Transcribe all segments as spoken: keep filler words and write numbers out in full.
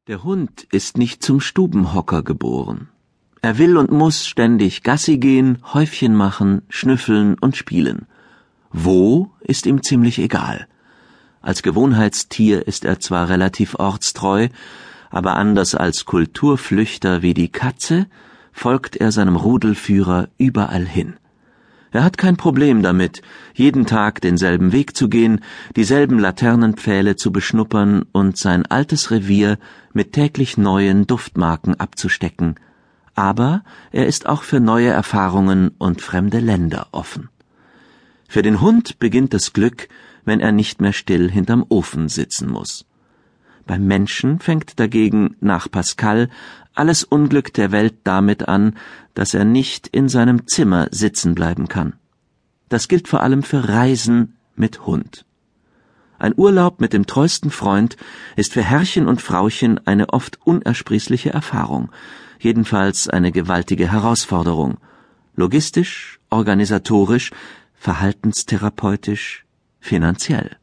Der Hund ist nicht zum Stubenhocker geboren. Er will und muss ständig Gassi gehen, Häufchen machen, schnüffeln und spielen. Wo, ist ihm ziemlich egal. Als Gewohnheitstier ist er zwar relativ ortstreu, aber anders als Kulturflüchter wie die Katze, folgt er seinem Rudelführer überall hin. Er hat kein Problem damit, jeden Tag denselben Weg zu gehen, dieselben Laternenpfähle zu beschnuppern und sein altes Revier mit täglich neuen Duftmarken abzustecken. Aber er ist auch für neue Erfahrungen und fremde Länder offen. Für den Hund beginnt das Glück, wenn er nicht mehr still hinterm Ofen sitzen muss. Beim Menschen fängt dagegen, nach Pascal, alles Unglück der Welt damit an, dass er nicht in seinem Zimmer sitzen bleiben kann. Das gilt vor allem für Reisen mit Hund. Ein Urlaub mit dem treuesten Freund ist für Herrchen und Frauchen eine oft unersprießliche Erfahrung, jedenfalls eine gewaltige Herausforderung. Logistisch, organisatorisch, verhaltenstherapeutisch, finanziell.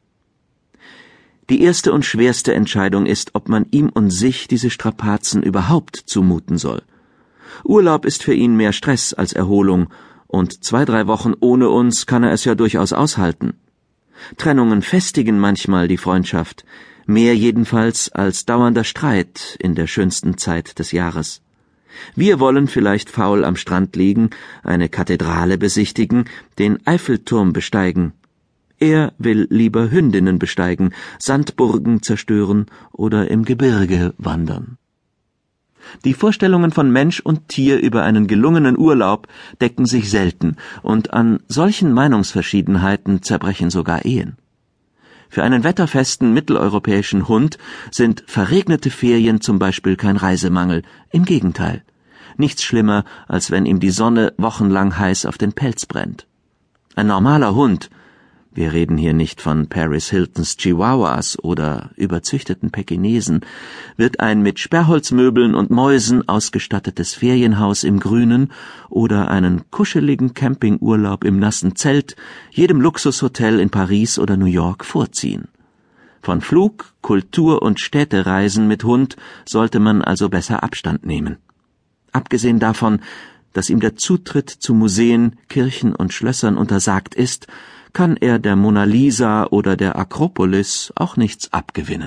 Die erste und schwerste Entscheidung ist, ob man ihm und sich diese Strapazen überhaupt zumuten soll. Urlaub ist für ihn mehr Stress als Erholung, und zwei, drei Wochen ohne uns kann er es ja durchaus aushalten. Trennungen festigen manchmal die Freundschaft, mehr jedenfalls als dauernder Streit in der schönsten Zeit des Jahres. Wir wollen vielleicht faul am Strand liegen, eine Kathedrale besichtigen, den Eiffelturm besteigen. Er will lieber Hündinnen besteigen, Sandburgen zerstören oder im Gebirge wandern. Die Vorstellungen von Mensch und Tier über einen gelungenen Urlaub decken sich selten, und an solchen Meinungsverschiedenheiten zerbrechen sogar Ehen. Für einen wetterfesten mitteleuropäischen Hund sind verregnete Ferien zum Beispiel kein Reisemangel, im Gegenteil. Nichts schlimmer, als wenn ihm die Sonne wochenlang heiß auf den Pelz brennt. Ein normaler Hund, wir reden hier nicht von Paris Hiltons Chihuahuas oder überzüchteten Pekinesen, wird ein mit Sperrholzmöbeln und Mäusen ausgestattetes Ferienhaus im Grünen oder einen kuscheligen Campingurlaub im nassen Zelt jedem Luxushotel in Paris oder New York vorziehen. Von Flug-, Kultur- und Städtereisen mit Hund sollte man also besser Abstand nehmen. Abgesehen davon, dass ihm der Zutritt zu Museen, Kirchen und Schlössern untersagt ist, kann er der Mona Lisa oder der Akropolis auch nichts abgewinnen.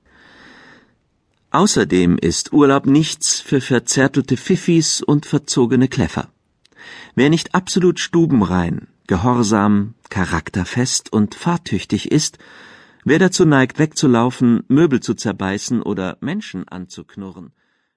Außerdem ist Urlaub nichts für verzärtelte Pfiffis und verzogene Kläffer. Wer nicht absolut stubenrein, gehorsam, charakterfest und fahrtüchtig ist, wer dazu neigt, wegzulaufen, Möbel zu zerbeißen oder Menschen anzuknurren,